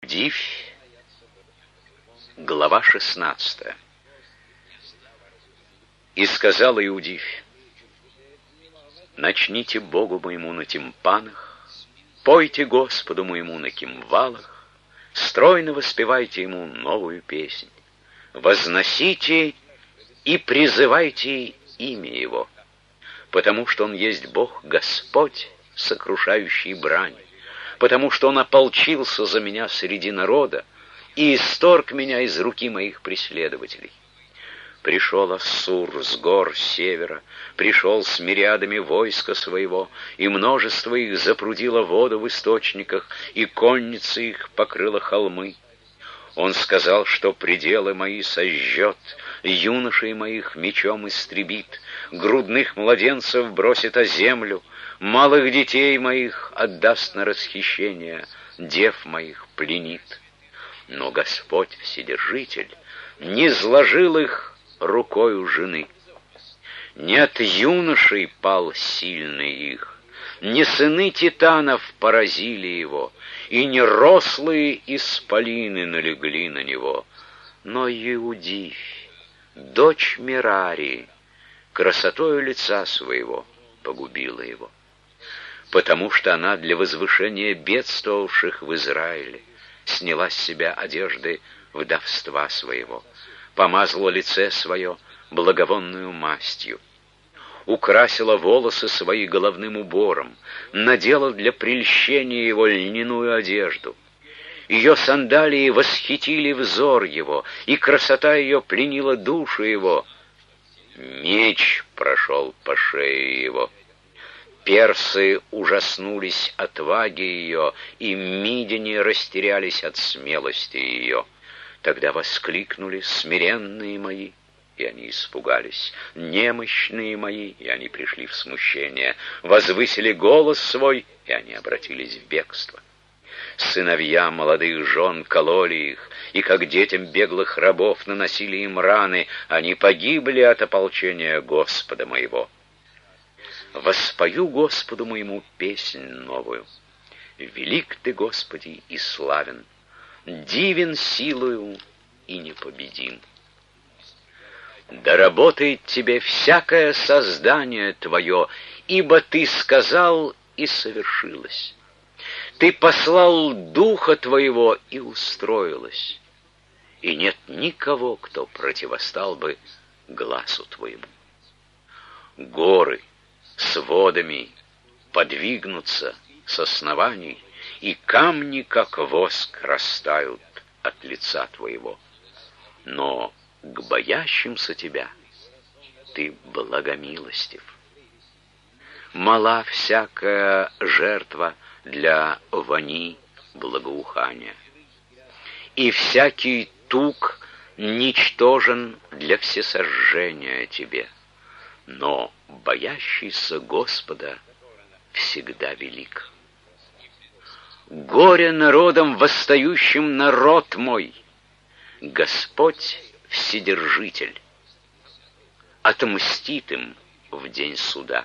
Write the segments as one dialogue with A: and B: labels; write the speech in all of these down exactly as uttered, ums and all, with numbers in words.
A: Иудивь, глава шестнадцатая. И сказал Иудивь: начните Богу моему на тимпанах, пойте Господу моему на кимвалах, стройно воспевайте ему новую песнь, возносите и призывайте имя его, потому что он есть Бог Господь, сокрушающий брань, потому что он ополчился за меня среди народа и исторг меня из руки моих преследователей. Пришел Ассур с гор севера, пришел с мириадами войска своего, и множество их запрудило воду в источниках, и конница их покрыла холмы. Он сказал, что пределы мои сожжет, юношей моих мечом истребит, грудных младенцев бросит о землю, малых детей моих отдаст на расхищение, дев моих пленит. Но Господь Вседержитель не сложил их рукою жены. Не от юношей пал сильный их, не сыны титанов поразили его, и не рослые исполины налегли на него, но Иудивь, дочь Мерарии, красотою лица своего погубила его, потому что она для возвышения бедствовавших в Израиле сняла с себя одежды вдовства своего, помазала лице свое благовонную мастью, украсила волосы свои головным убором, надела для прельщения его льняную одежду. Ее сандалии восхитили взор его, и красота ее пленила душу его. Меч прошел по шее его. Персы ужаснулись отваги ее, и мидяне растерялись от смелости ее. Тогда воскликнули смиренные мои, и они испугались, немощные мои, и они пришли в смущение, возвысили голос свой, и они обратились в бегство. Сыновья молодых жен кололи их, и как детям беглых рабов наносили им раны, они погибли от ополчения Господа моего. Воспою Господу моему песнь новую. Велик ты, Господи, и славен, дивен силою и непобедим. Да работает тебе всякое создание твое, ибо ты сказал, и совершилось. Ты послал духа твоего, и устроилось. И нет никого, кто противостал бы гласу твоему. Горы с водами подвигнутся с оснований, и камни, как воск, растают от лица твоего. Но к боящимся тебя ты благомилостив. Мала всякая жертва для вони благоухания, и всякий тук ничтожен для всесожжения тебе. Но боящийся Господа всегда велик. Горе народом, восстающим народ мой! Господь Вседержитель отмстит им в день суда.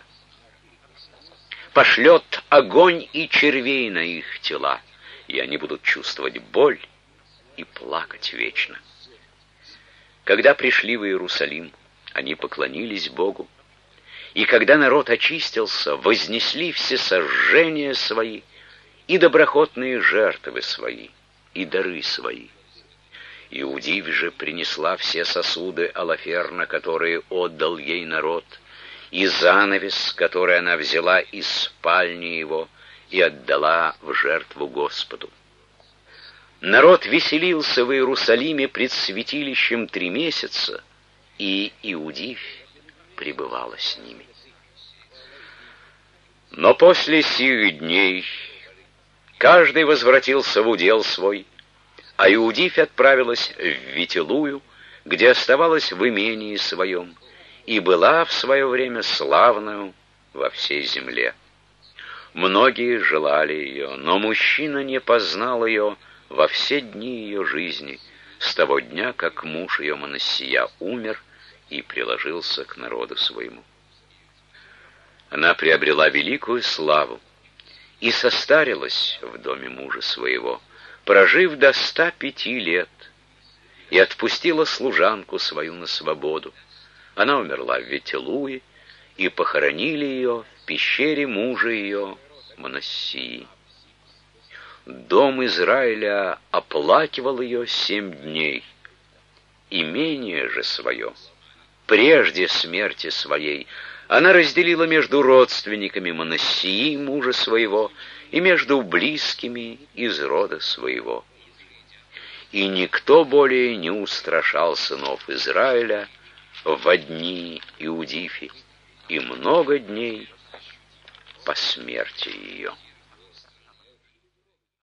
A: Пошлет огонь и червей на их тела, и они будут чувствовать боль и плакать вечно. Когда пришли в Иерусалим, они поклонились Богу, и когда народ очистился, вознесли все сожжения свои и доброхотные жертвы свои, и дары свои. Иудивь же принесла все сосуды Олоферна, которые отдал ей народ, и занавес, который она взяла из спальни его и отдала в жертву Господу. Народ веселился в Иерусалиме пред святилищем три месяца, и Иудивь пребывала с ними. Но после сих дней каждый возвратился в удел свой, а Иудивь отправилась в Витилую, где оставалась в имении своем, и была в свое время славною во всей земле. Многие желали ее, но мужчина не познал ее во все дни ее жизни, с того дня, как муж ее Манассия умер и приложился к народу своему. Она приобрела великую славу и состарилась в доме мужа своего, прожив до ста пяти лет, и отпустила служанку свою на свободу. Она умерла в Ветилуе, и похоронили ее в пещере мужа ее, Манассии. Дом Израиля оплакивал ее семь дней. Имение же свое, прежде смерти своей, она разделила между родственниками Манассии, мужа своего, и между близкими из рода своего. И никто более не устрашал сынов Израиля во дни Иудифи, и много дней по смерти ее.